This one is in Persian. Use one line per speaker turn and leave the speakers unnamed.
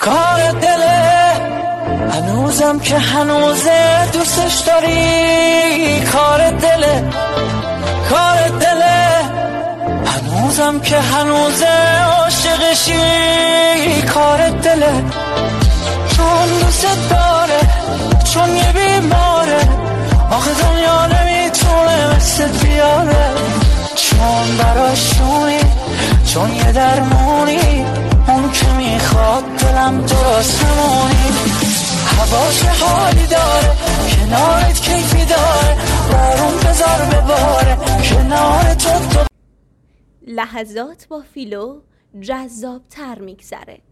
کار دله هنوزم که هنوزه دوستش داری، کار دله هنوزم که هنوزه عاشقشی، کار دله چون دوست داره، چون یه بیماره، آخه دنیا نمیتونه مثل بیاره، چون براشونی، چون یه درمونی، اون که میخواد دلم درست همونی، هواش حالی داره، کنارت کیفی داره، بارون بذار بباره کنار تو.
لحظات با فیلو جذاب تر میگذره.